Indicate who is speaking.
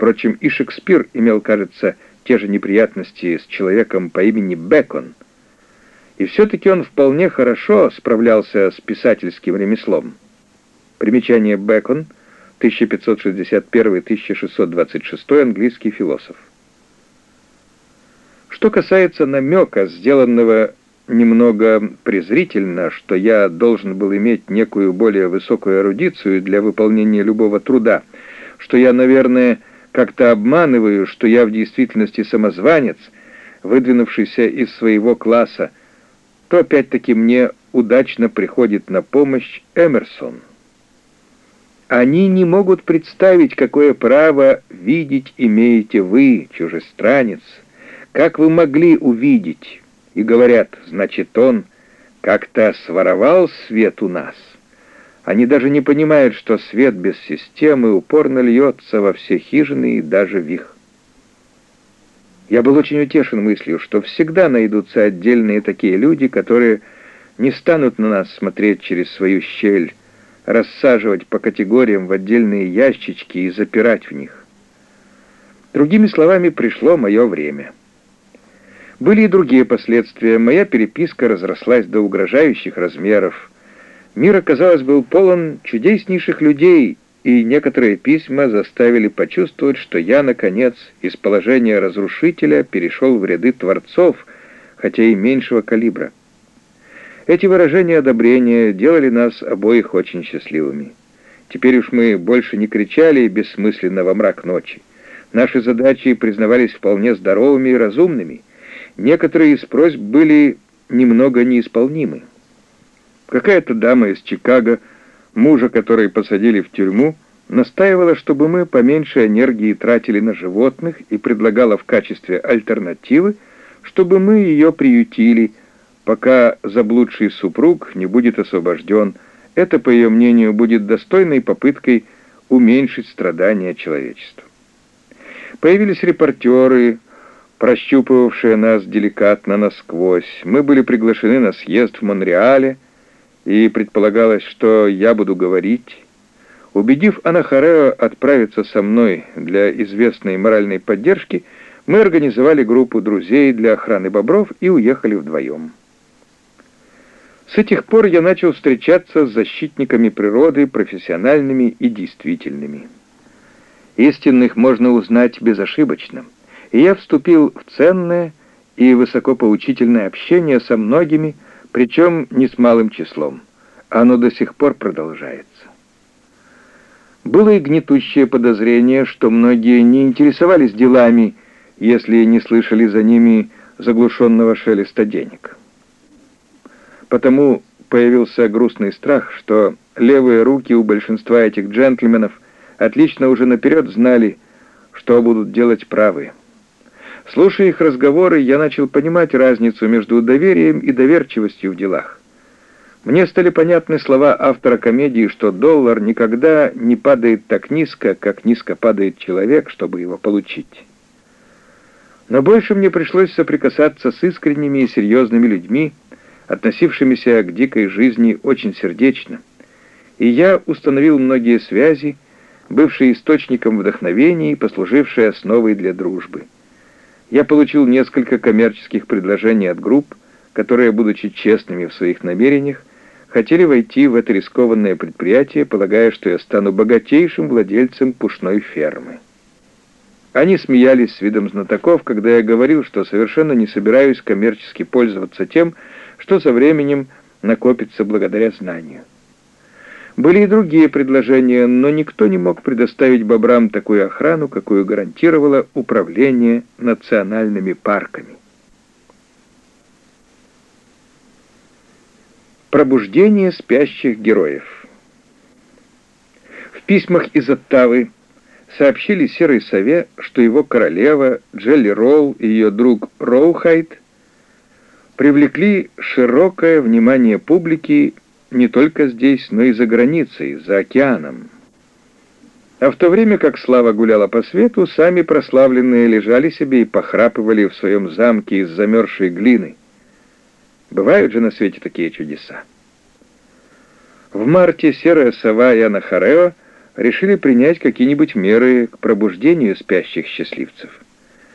Speaker 1: Впрочем, и Шекспир имел, кажется, те же неприятности с человеком по имени Бэкон. И все-таки он вполне хорошо справлялся с писательским ремеслом. Примечание: Бэкон, 1561-1626, английский философ. Что касается намека, сделанного немного презрительно, что я должен был иметь некую более высокую эрудицию для выполнения любого труда, что я, наверное, как-то обманываю, что я в действительности самозванец, выдвинувшийся из своего класса, то опять-таки мне удачно приходит на помощь Эмерсон. Они не могут представить, какое право видеть имеете вы, чужестранец. Как вы могли увидеть? И говорят, значит, он как-то своровал свет у нас. Они даже не понимают, что свет без системы упорно льется во все хижины и даже в их. Я был очень утешен мыслью, что всегда найдутся отдельные такие люди, которые не станут на нас смотреть через свою щель, рассаживать по категориям в отдельные ящички и запирать в них. Другими словами, пришло мое время. Были и другие последствия. Моя переписка разрослась до угрожающих размеров. Мир, казалось, был полон чудеснейших людей, и некоторые письма заставили почувствовать, что я, наконец, из положения разрушителя перешел в ряды творцов, хотя и меньшего калибра. Эти выражения одобрения делали нас обоих очень счастливыми. Теперь уж мы больше не кричали бессмысленно во мрак ночи. Наши задачи признавались вполне здоровыми и разумными. Некоторые из просьб были немного неисполнимы. Какая-то дама из Чикаго, мужа которой посадили в тюрьму, настаивала, чтобы мы поменьше энергии тратили на животных, и предлагала в качестве альтернативы, чтобы мы ее приютили, пока заблудший супруг не будет освобожден. Это, по ее мнению, будет достойной попыткой уменьшить страдания человечества. Появились репортеры, прощупывавшие нас деликатно насквозь. Мы были приглашены на съезд в Монреале, и предполагалось, что я буду говорить. Убедив Анахарео отправиться со мной для известной моральной поддержки, мы организовали группу друзей для охраны бобров и уехали вдвоем. С этих пор я начал встречаться с защитниками природы, профессиональными и действительными. Истинных можно узнать безошибочно, и я вступил в ценное и высокопоучительное общение со многими, причем не с малым числом. Оно до сих пор продолжается. Было и гнетущее подозрение, что многие не интересовались делами, если не слышали за ними заглушенного шелеста денег. Потому появился грустный страх, что левые руки у большинства этих джентльменов отлично уже наперед знали, что будут делать правые. Слушая их разговоры, я начал понимать разницу между доверием и доверчивостью в делах. Мне стали понятны слова автора комедии, что доллар никогда не падает так низко, как низко падает человек, чтобы его получить. Но больше мне пришлось соприкасаться с искренними и серьезными людьми, относившимися к дикой жизни очень сердечно, и я установил многие связи, бывшие источником вдохновения и послужившие основой для дружбы. Я получил несколько коммерческих предложений от групп, которые, будучи честными в своих намерениях, хотели войти в это рискованное предприятие, полагая, что я стану богатейшим владельцем пушной фермы. Они смеялись с видом знатоков, когда я говорил, что совершенно не собираюсь коммерчески пользоваться тем, что со временем накопится благодаря знанию. Были и другие предложения, но никто не мог предоставить бобрам такую охрану, какую гарантировало управление национальными парками. Пробуждение спящих героев. В письмах из Оттавы сообщили Серой Сове, что его королева Джелли Роу и ее друг Роухайт привлекли широкое внимание публики не только здесь, но и за границей, за океаном. А в то время как слава гуляла по свету, сами прославленные лежали себе и похрапывали в своем замке из замерзшей глины. Бывают же на свете такие чудеса. В марте Серая Сова и Анахарео решили принять какие-нибудь меры к пробуждению спящих счастливцев.